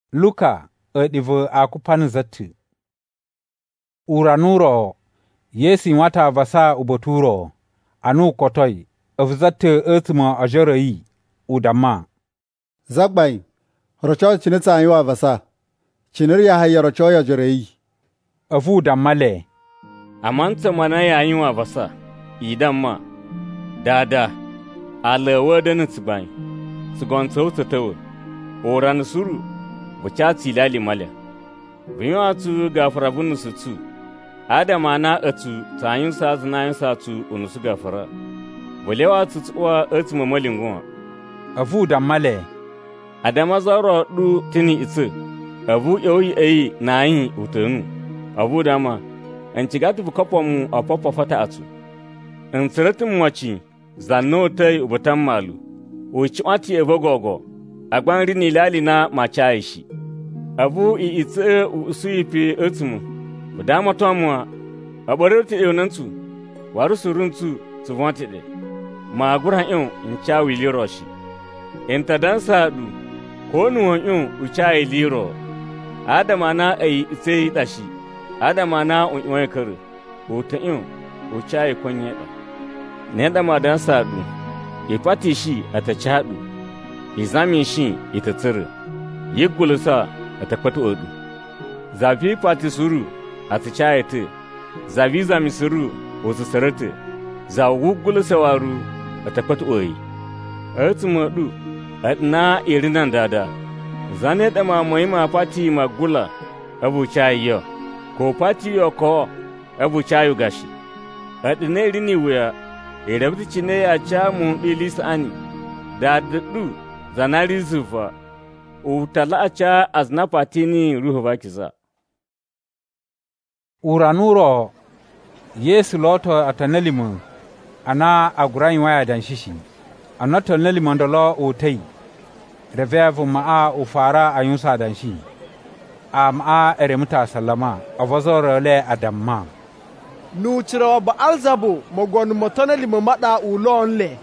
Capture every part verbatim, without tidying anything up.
Luka edivu akupani zati. Uranuro Yesi wata vasa uboturo anu kotoi avzate etma ajerai udama. Zagbai rocho chinitsa yiwa vasa chinir ya hayya rocho ya jerai Avu damale Amanta mana ya yiwa vasa idamma dada alawa da nitsbai sugon sauta tawo oran suru buchati lali male biyo tu gafara bunu sutu adama na atu tayin sa zinayin sa tu unusu gafara bolewa tu tsuwa atu mamalin Avu damale adama zaro du tini itse avu yoyi ayi na yin utanu avu dama an cigatu bu kopom a popo fata atu an siratin wachi zanno tai ubutan malu o chiwati evogogo agban rini lali na machai shi avu i itse usuipi etumu budama tomwa aboroti eunantu waru suruntu tuvantide ma gurhan yon inchawi liroshi enta dansa du ko nuwon yon uchai liro adama na ai itse dashi adama na unyoy kare o ta yon uchai konye da ne da ma dansa du ipati shi atachadu izami shi itatsire yigulusa atakwatu odu zavi pati suru atachayete zavi zami suru osusarate za wugulusa waru atakwatu oyi atumudu atna irinan dada zane da ma moyima pati magula abu chayo ko pati yo ko abu chayo gashi atne rini wuya irabti chine ya chamu ilisani da du zanari zufa utala acha azna patini ruhu bakiza Uranuro Yesu loto atanelimu ana agurain waya dan shishi anato nelimu ndolo utai revevu maa ufara ayunsa dan shi am a eremuta salama avozoro le adamma nu chiro ba alzabu mogon motoneli mo mada ulonle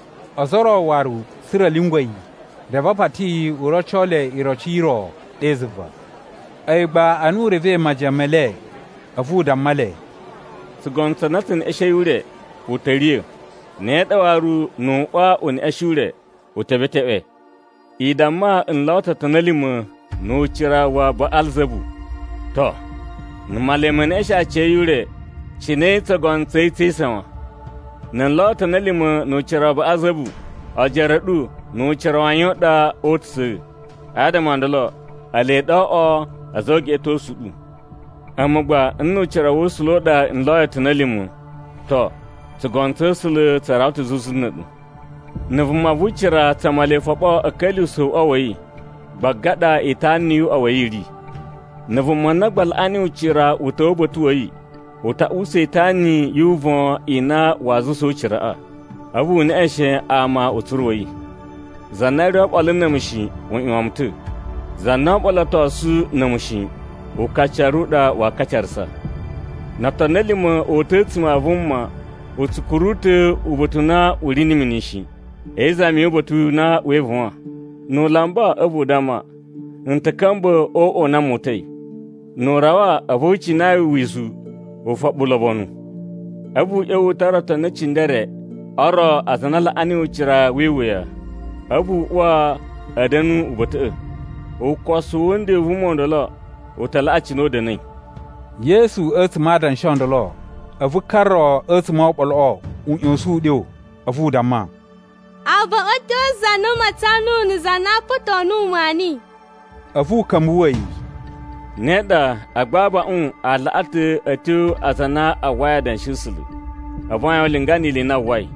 azoro waru sira lingwai reva pati urochole irochiro ezva aiba anu reve majamele afu damale sugonta natin eshayure utariye ne dawaru no wa on ashure utabetebe idamma in lawta tanalimu no chirawa ba alzabu to numalemen esha cheyure chine tsagon tsaitsi sama nan lawta nalimu no chira ba azabu ajaradu no chirawanyo da otsu adama ndalo ale da o azoge to sudu amma ba inno chira wosulo da in lawta nalimu to tsagon tsulu tsarautu zusunadu navuma vuchira tamale fabo akali su awai bagada itaniu awayiri navuma nagbal ani uchira utobotuwai uta usetani yuvon ina wazu so chira abu ne ashe ama uturwai zanari qalin namshi won imamtu zanna qalato su namshi o kacharuda wa kacharsa natanelima otetma vumma utukurute ubutuna ulini minishi eza mi ubatu na wevon no lamba abu dama ntakamba o ona motai no rawa abuchi na wizu o fabulabonu abu ewu tarata na chindere aro azanala ani uchira weweya abu wa adanu ubata o kwaso wonde vumondola o tala achino da nai Yesu etma dan shondolo avu karro etma bolo unyosu dio avu damma Aba oto zanu matanu ni zana potonu mani avu kamuwai neda agbaba un alate atu azana awaya dan shisulu avaya lingani le na wai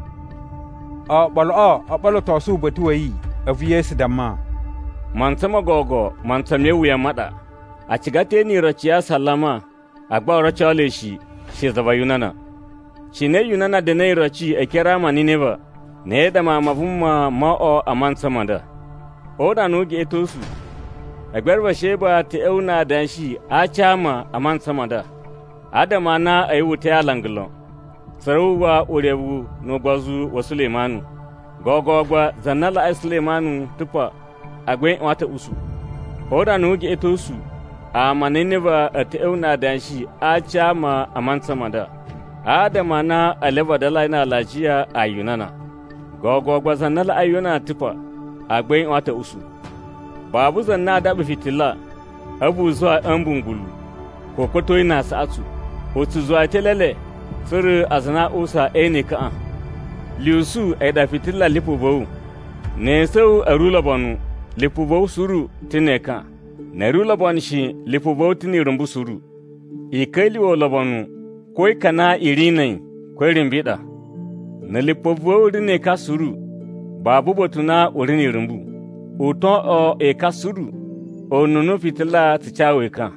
a balo a balo to su batuwai avu Yesu damma mantama gogo mantame wuya mada a cigate ni raciya sallama agba rachale shi shi zaba yunana shine yunana da nei raci a kira mani ne ba ne da ma mavumma ma'o aman sama da o da no ge to su agbarba sheba ta euna dan shi a chama aman sama da adama na ayi wuta ya langlo saruwa urewu no gwazu wa Sulemanu gogogwa zanala ai Sulemanu tufa agwen wata usu ora no ge to su a maneneva a teuna dan shi a chama a mansamada adama na aleva da laina lajiya a yunana gogo gwazan na ayuna tufa a gbayin wata usu babu zanna da fitila abu zuwa an bungulu ko kwato yana sa'atu otu zuwa telele sir azna usa ene ka liusu ai da fitila lipo ne sau arula banu lipo suru tineka na rula ban shi lipo bau tini rumbu suru i kai liwo labanu koi kana irinai koi rimbida na lipo bau ne ka suru babu botuna urini rumbu uton o e ka suru o nunu fitila tichawe ka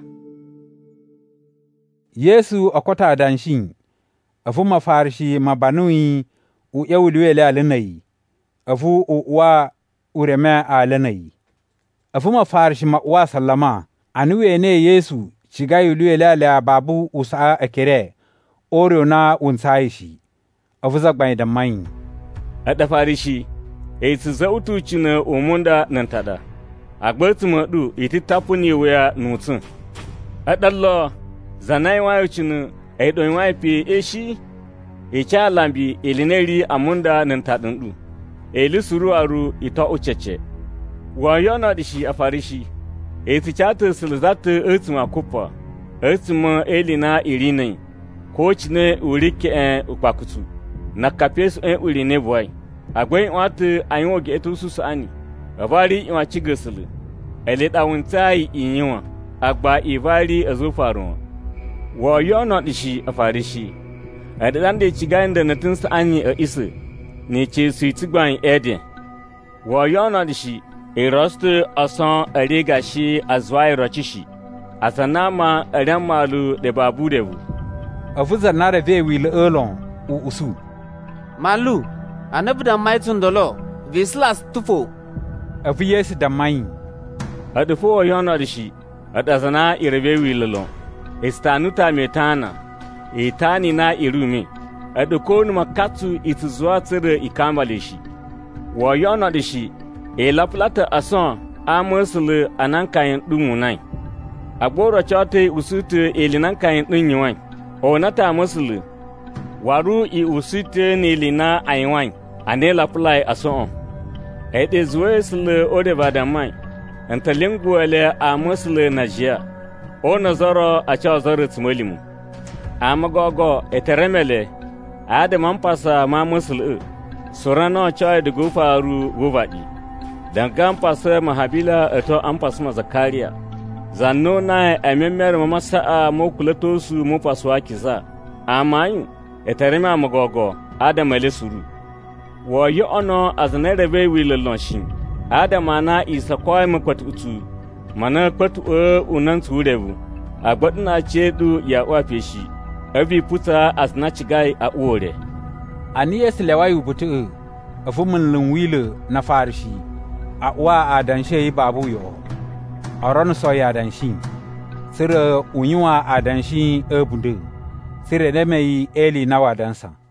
Yesu akota danshin afu mafarshi mabanui u yawulwele alanai afu u wa ureme alanai afu mafarshi ma wa sallama anuwe ne Yesu chigayulwele ala babu usa akere oro na unsaishi afu zagbai da mai ada farishi e tsautu china omunda nantada agbatu madu iti tapuni wea nutun adallo zanai wayo chinu e don wai pi eshi e cha lambi elineri amunda nantadundu e lisuru aru ito ucheche wayona dishi afarishi e tichata silzata etuma kupa etuma elina irinai ko chine urike en ukpakutu na kapes en urine boy agwai wata ayo ge etusu ani avari iwa chigasulu ele dawuntai inyiwa agba ivari azufaron wa yona dishi afarishi adan de chiganda na tunsa ani a ise ne che su tigban eden wa yona dishi eraste asan ariga shi azwai rachishi asanama aramalu de babu debu afuza nare ve wil elon u usu malu anabu da maitun dolo vislas tufo afu yes da mai adufo wa yona dishi adazana irebe wilolo istanuta metana itani na irumi adukonu makatu ituzwa tsire ikambaleshi wa yona dishi e la plata ason amusule anankayin dungunai agboro chote usute elinankayin dunyiwan onata musule waru i usute nilina aywan anela plai ason e de zuesle odevadamai antalinguele amusule najia o nazaro a cewa zarar tumolimu a magogo eteremele a da manfasa ma musul surano cewa da gufaru gubaɗi dangan fasa mahabila eto an fasa ma zakariya zanno na a memmer ma masa'a mo kulato su mo fasuwa kiza a mayu etereme a magogo a da male suru wa yi ono a zanere bai wilalon shi a da mana isa kawai makwatutu mana kwatu e unan turebu agbadna chedu ya wafe shi abi puta asna chigai a ore ani eslewayu butu afumun lunwile na farshi a wa adanshe babu yo aron so ya danshi sire unywa adanshi ebunde sire nemei eli na wadansa